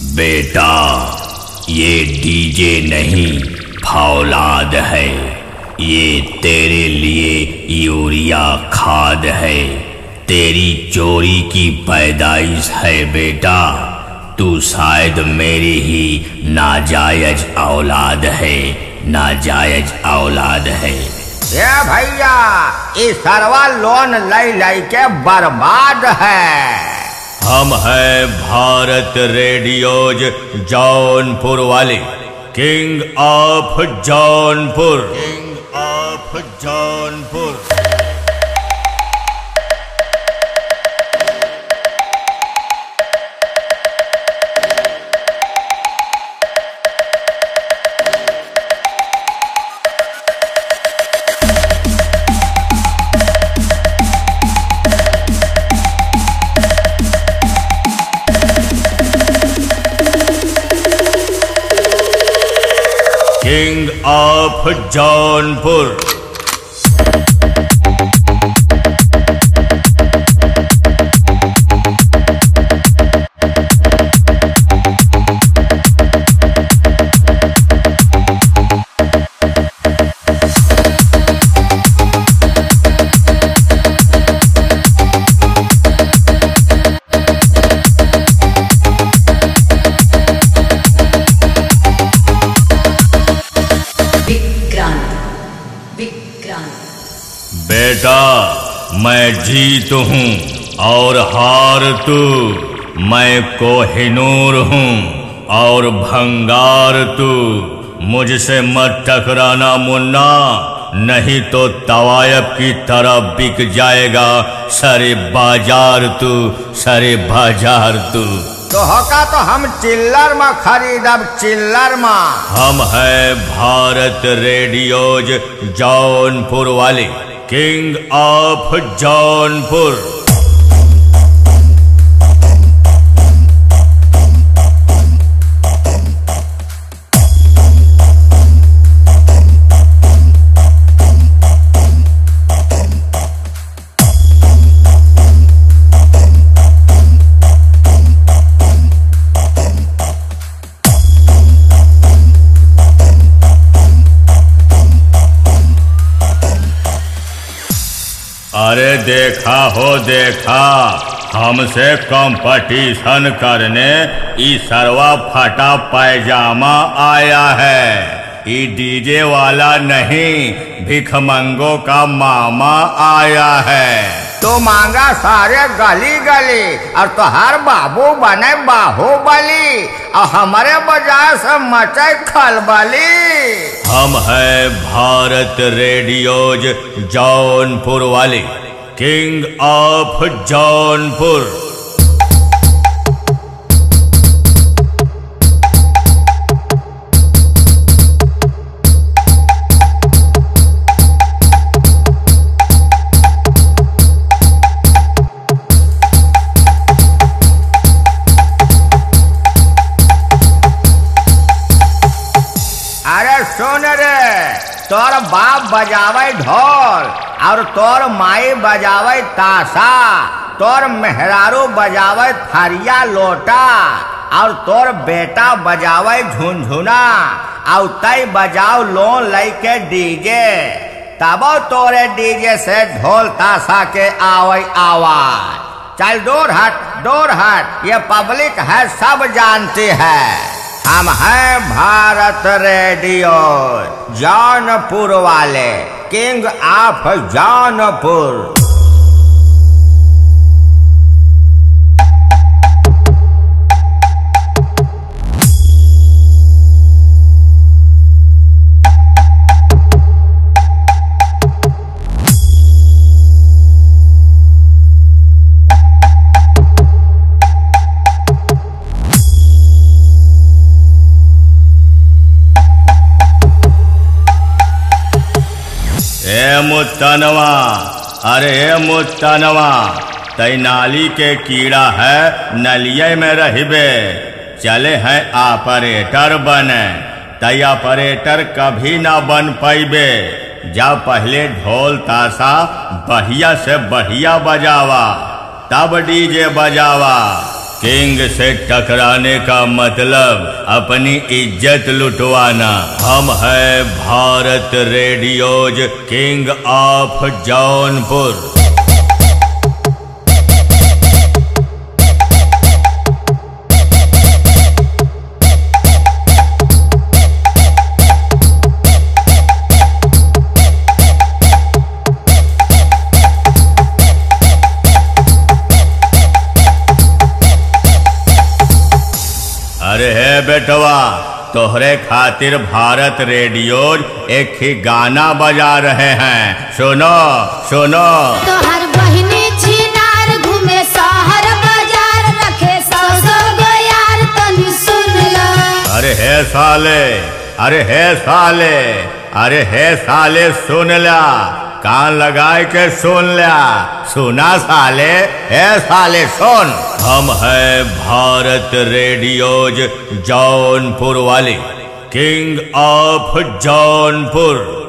बेटा, ये डीजे नहीं फौलाद है। ये तेरे लिए यूरिया खाद है। तेरी चोरी की पैदाइश है बेटा। तू शायद मेरी ही नाजायज औलाद है, नाजायज औलाद है। ये भैया, इस सरवा लोन लई के बर्बाद है। हम है भारत रेडियोज जौनपुर वाले, king of Jaunpur, king of Jaunpur. King of Jaunpur. बेटा, मैं जीत हूँ और हार तू। मैं कोहिनूर हूँ और भंगार तू। मुझसे मत टकराना मुन्ना, नहीं तो तवायब की तरफ बिक जाएगा सारे बाजार तू, सारे बाजार तू। तो होगा तो हम चिल्लर में खरीदब, चिल्लर में। हम है भारत रेडियोज जौनपुर वाले, किंग ऑफ जौनपुर। अरे देखा हो देखा, हमसे कंपटीशन करने ई सरवा फटा पैजामा आया है। ई डीजे वाला नहीं, भिखमंगों का मामा आया है। तो मांगा सारे गली गली और तोहार बाबू बने बाहुबली और हमारे बजाय से मचे खलबली। हम है भारत रेडियोज जौनपुर वाले, किंग ऑफ जौनपुर। सुन रे, तोर बाप बजावे ढोल और तोर माई बजावे ताशा। तोर मेहरारू बजावे थरिया लोटा और तोर बेटा बजावे झुनझुना और तय बजाओ लोन लेके डीजे। तबो तोरे डीजे से ढोल ताशा के आवे आवाज। चल दूर हट, दूर हट, ये पब्लिक है, सब जानती है। हम हैं भारत रेडियो जौनपुर वाले, किंग ऑफ जौनपुर। मुत्तनवा, अरे मुत्तनवा, तई नाली के कीड़ा है, नलिये में रहिबे। चले हैं ऑपरेटर बने, तई ऑपरेटर कभी ना बन पैबे। जा पहले ढोल ताशा बढ़िया से बढ़िया बजावा, तब डीजे बजावा। किंग से टकराने का मतलब अपनी इज्जत लुटवाना। हम है Bharat radios, king of Jaunpur. अरे है बेटवा, तोहरे खातिर भारत रेडियोज एक ही गाना बजा रहे हैं, सुनो सुनो। तोहर बहिनी छिनार घूमे शहर बाजार, रखे सौ गो यार, तनी सुन लो। अरे है साले, अरे है साले, अरे है साले, सुन ला, कान लगाए के सुन लिया। सुना साले, है साले सुन। हम है भारत रेडियोज जौनपुर वाली, किंग ऑफ जौनपुर।